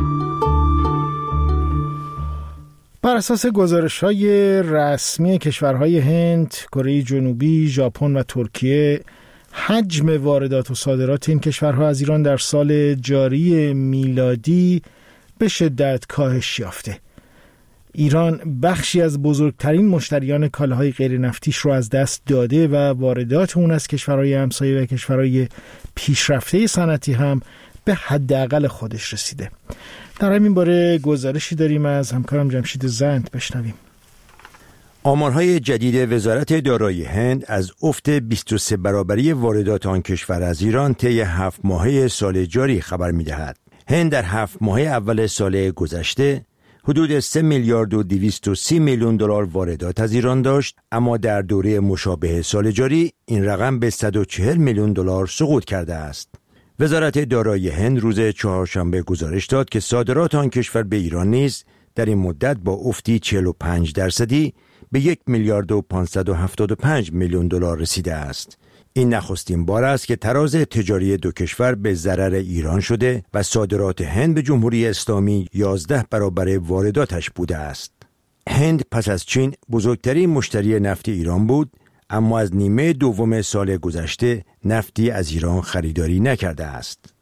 بر اساس گزارش‌های رسمی کشورهای هند، کره جنوبی، ژاپن و ترکیه، حجم واردات و صادرات این کشورها از ایران در سال جاری میلادی به شدت کاهش یافته. ایران بخشی از بزرگترین مشتریان کالاهای غیر نفتیش رو از دست داده و واردات اون از کشورهای همسایه و کشورهای پیشرفته صنعتی هم به حداقل خودش رسیده. در همین باره گزارشی داریم از همکارم جمشید زند، بشنویم. آمارهای جدید وزارت دارایی هند از افت بیست و سه برابری واردات آن کشور از ایران طی هفت ماهه سال جاری خبر می‌دهد. هند در هفت ماهه اول سال گذشته حدود سه میلیارد و دویست و سی میلیون دلار واردات از ایران داشت، اما در دوره مشابه سال جاری این رقم به صد و چهل میلیون دلار سقوط کرده است. وزارت دارایی هند روز چهارشنبه گزارش داد که صادرات آن کشور به ایران نیز در این مدت با افتی چهل و پنج درصدی به یک میلیارد و پانصد و هفتاد و پنج میلیون دلار رسیده است. این نخستین بار است که تراز تجاری دو کشور به ضرر ایران شده و صادرات هند به جمهوری اسلامی یازده برابر وارداتش بوده است. هند پس از چین بزرگترین مشتری نفت ایران بود، اما از نیمه دوم سال گذشته نفتی از ایران خریداری نکرده است.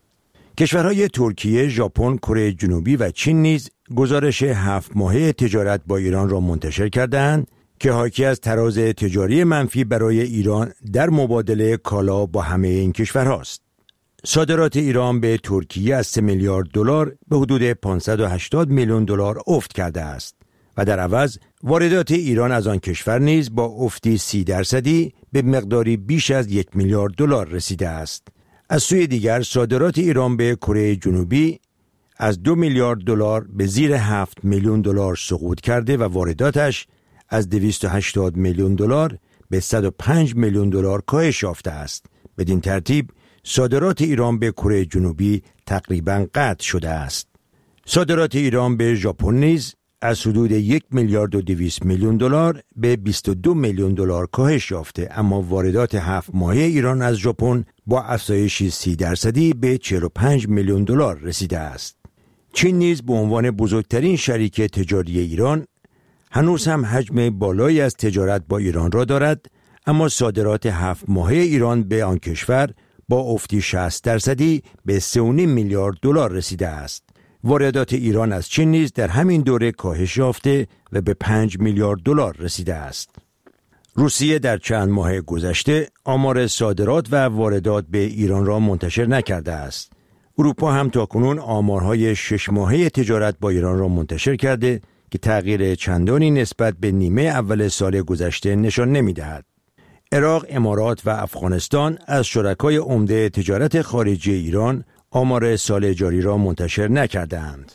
کشورهای ترکیه، ژاپن، کره جنوبی و چین نیز گزارش هفت ماهه تجارت با ایران را منتشر کردند که حاکی از تراز تجاری منفی برای ایران در مبادله کالا با همه این کشورهاست. صادرات ایران به ترکیه از سه میلیارد دلار به حدود پانصد و هشتاد میلیون دلار افت کرده است و در عوض واردات ایران از آن کشور نیز با افتی سی درصدی به مقداری بیش از یک میلیارد دلار رسیده است. از سوی دیگر صادرات ایران به کره جنوبی از دو میلیارد دلار به زیر هفت میلیون دلار سقوط کرده و وارداتش از دویست و هشتاد میلیون دلار به صد و پنج میلیون دلار کاهش یافته است. بدین ترتیب صادرات ایران به کره جنوبی تقریباً قطع شده است. صادرات ایران به ژاپن نیز از حدود یک میلیارد و دویست میلیون دلار به بیست و دو میلیون دلار کاهش یافته، اما واردات هفت ماهه ایران از ژاپن با افزایشی سی درصدی به چهل و پنج میلیون دلار رسیده است. چین نیز به عنوان بزرگترین شریک تجاری ایران هنوز هم حجم بالایی از تجارت با ایران را دارد، اما صادرات هفت ماهه ایران به آن کشور با افتی شصت درصدی به سه و نیم میلیارد دلار رسیده است. واردات ایران از چین نیز در همین دوره کاهش یافته و به پنج میلیارد دلار رسیده است. روسیه در چند ماه گذشته آمار صادرات و واردات به ایران را منتشر نکرده است. اروپا هم تاکنون آمارهای شش ماهه تجارت با ایران را منتشر کرده که تغییر چندانی نسبت به نیمه اول سال گذشته نشان نمی‌دهد. عراق، امارات و افغانستان از شرکای عمده تجارت خارجی ایران آمار سال جاری را منتشر نکردند.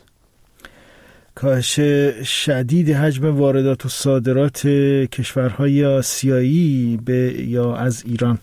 کاهش شدید حجم واردات و صادرات کشورهای آسیایی به یا از ایران.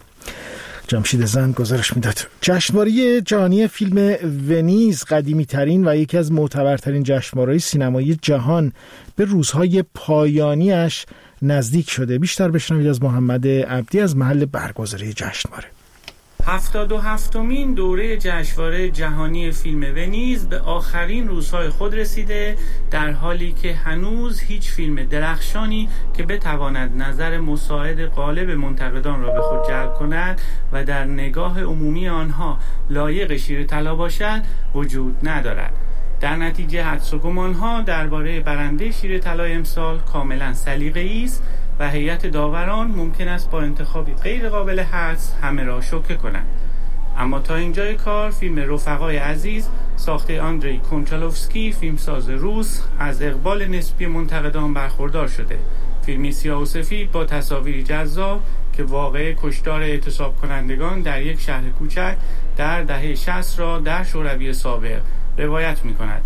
جمشید زند گزارش میداد. جشنواره جهانی فیلم ونیز، قدیمی ترین و یکی از معتبرترین جشنواره‌های سینمایی جهان، به روزهای پایانیش نزدیک شده. بیشتر بشنوید از محمد عبدی از محل برگزاری جشنواره. هفتاد و هفتمین دوره جشنواره جهانی فیلم ونیز به آخرین روزهای خود رسیده، در حالی که هنوز هیچ فیلم درخشانی که بتواند نظر مساعد غالب منتقدان را به خود جلب کند و در نگاه عمومی آنها لایق شیر طلا باشد وجود ندارد. در نتیجه حدس و گمان‌ها درباره برنده شیر طلا امسال کاملا سلیقه‌ای است و هیئت داوران ممکن است با انتخابی غیر قابل حدس همه را شوکه کنند. اما تا اینجای کار فیلم رفقای عزیز ساخته آندری کونچالوفسکی، فیلمساز روس، از اقبال نسبی منتقدان برخوردار شده. فیلمی سیاه و سفید با تصاویری جذاب که واقعه کشتار اعتصاب کنندگان در یک شهر کوچک در دهه شصت را در شوروی سابق روایت می کند.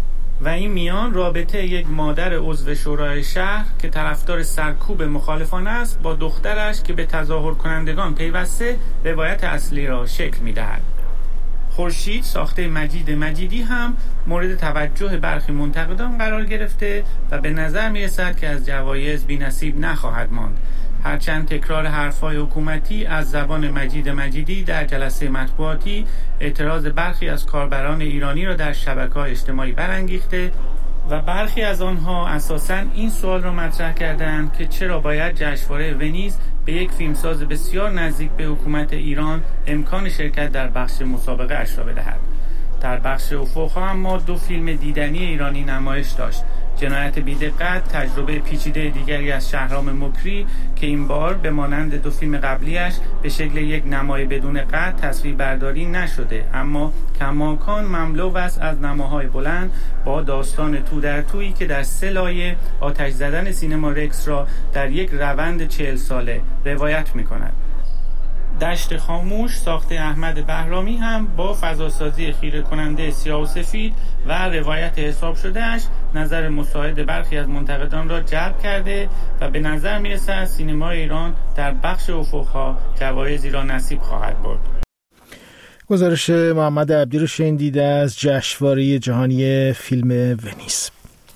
و این میان رابطه یک مادر عضو شورای شهر که طرفدار سرکوب مخالفان است با دخترش که به تظاهر کنندگان پیوسته روایت اصلی را شکل می دهد. خورشید ساخته مجید مجیدی هم مورد توجه برخی منتقدان قرار گرفته و به نظر می رسد که از جوایز بی‌نصیب نخواهد ماند. هرچند تکرار حرف‌های حکومتی از زبان مجید مجیدی در جلسه مطبوعاتی اعتراض برخی از کاربران ایرانی را در شبکه‌های اجتماعی برانگیخته و برخی از آنها اساساً این سوال را مطرح کردند که چرا باید جشنواره ونیز به یک فیلمساز بسیار نزدیک به حکومت ایران امکان شرکت در بخش مسابقه اش را بدهد. در بخش افق‌ها اما دو فیلم دیدنی ایرانی نمایش داشت. جنایت بی‌دقت، تجربه پیچیده دیگری از شهرام مکری که این بار به مانند دو فیلم قبلیش به شکل یک نمای بدون قطع تصویر برداری نشده، اما کماکان مملو است از نماهای بلند با داستان تو در تویی که در سه لایه آتش زدن سینما رکس را در یک روند چهل ساله روایت می کند. دشت خاموش ساخته احمد بهرامی هم با فضاسازی خیره کننده سیاه و سفید و روایت حساب شدهش نظر مساعد برخی از منتقدان را جلب کرده و به نظر می‌رسد سینما ایران در بخش افق‌ها جوایزی را نصیب خواهد برد. گزارش محمد عبدی رو شنیدید از جشنواره جهانی فیلم ونیز.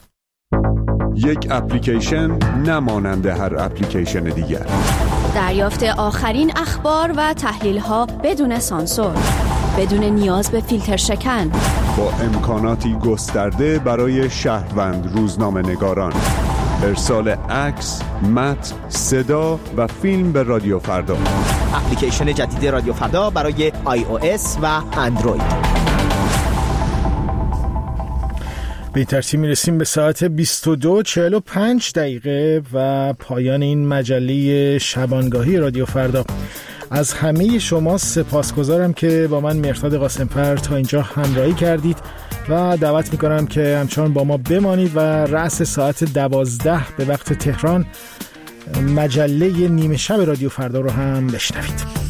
یک اپلیکیشن نمانند هر اپلیکیشن دیگر. دریافت آخرین اخبار و تحلیل‌ها بدون سانسور، بدون نیاز به فیلتر شکن، با امکاناتی گسترده برای شهروند روزنامه‌نگاران. ارسال عکس، متن، صدا و فیلم به رادیو فردا. اپلیکیشن جدید رادیو فردا برای آی او اس و اندروید. به این ترتیب میرسیم به ساعت بیست و دو و چهل و پنج دقیقه و پایان این مجله شبانگاهی رادیو فردا. از همه شما سپاسگزارم که با من مهرداد قاسمفر تا اینجا همراهی کردید و دعوت میکنم که همچنان با ما بمانید و رأس ساعت دوازده به وقت تهران مجله نیمه شب رادیو فردا رو هم بشنوید.